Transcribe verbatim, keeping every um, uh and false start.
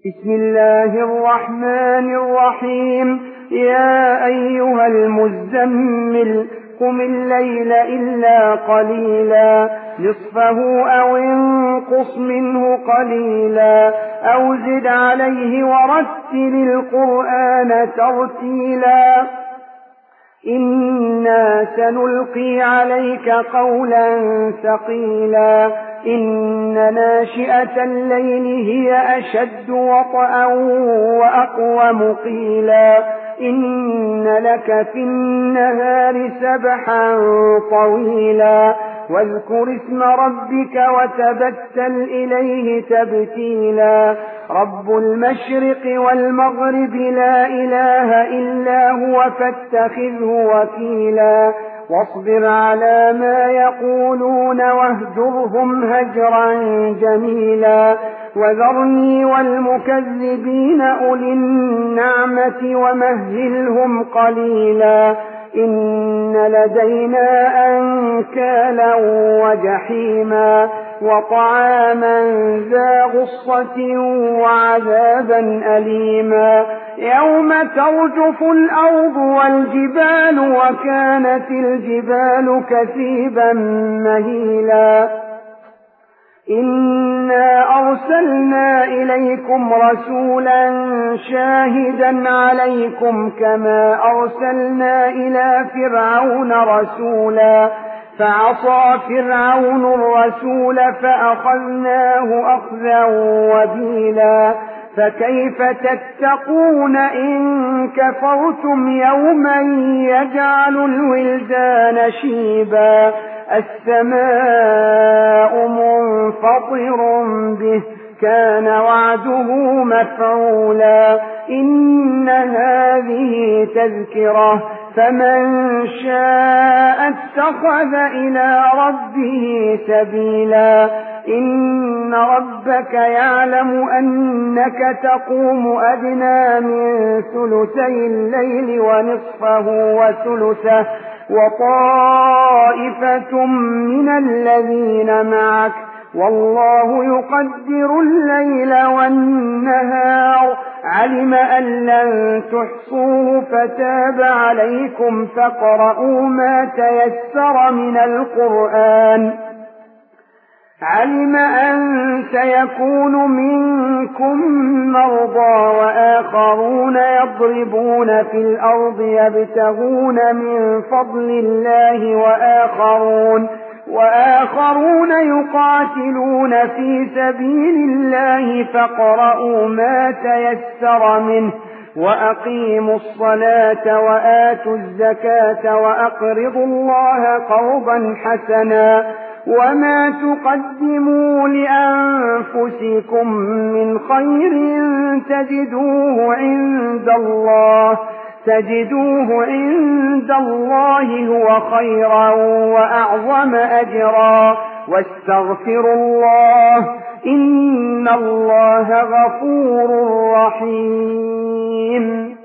بسم الله الرحمن الرحيم. يا أيها المزمل قم الليل إلا قليلا نصفه أو انقص منه قليلا أو زد عليه ورتل القرآن ترتيلا إنا سنلقي عليك قولا ثقيلا إن ناشئة الليل هي أشد وطئا وأقوم قيلا إن لك في النهار سبحا طويلا واذكر اسم ربك وتبتل إليه تبتيلا رب المشرق والمغرب لا إله إلا هو فاتخذه وكيلا واصبر على ما يقولون واهجرهم هجرا جميلا وذرني والمكذبين أولي النعمة ومهلهم قليلا إن لدينا أنكالا وجحيما وطعاما ذا غصة وعذابا أليما يوم ترجف الأرض والجبال وكانت الجبال كثيبا مهيلا إنا أرسلنا إليكم رسولا شاهدا عليكم كما أرسلنا إلى فرعون رسولا فعصى فرعون الرسول فأخذناه أخذا وبيلا فكيف تتقون إن كفرتم يوما يجعل الولدان شيبا السماء منفطر به كان وعده مفعولا إن هذه تذكرة فمن شاء اتخذ إلى ربه سبيلا إن ربك يعلم أنك تقوم أدنى من ثلثي الليل ونصفه وثلثه وطائفة من الذين معك والله يقدر الليل والنهار علم أن لن تحصوه فتاب عليكم فاقرؤوا ما تيسر من القرآن علم أن سيكون منكم مرضى وآخرون يضربون في الأرض يبتغون من فضل الله وآخرون وآخرون يقاتلون في سبيل الله فاقرؤوا ما تيسر منه وأقيموا الصلاة وآتوا الزكاة وأقرضوا الله قرضا حسنا وما تقدموا لأنفسكم من خير تجدوه عند الله تجدوه عند الله هو خيرا وأعظم أجرا واستغفروا الله إن الله غفور رحيم.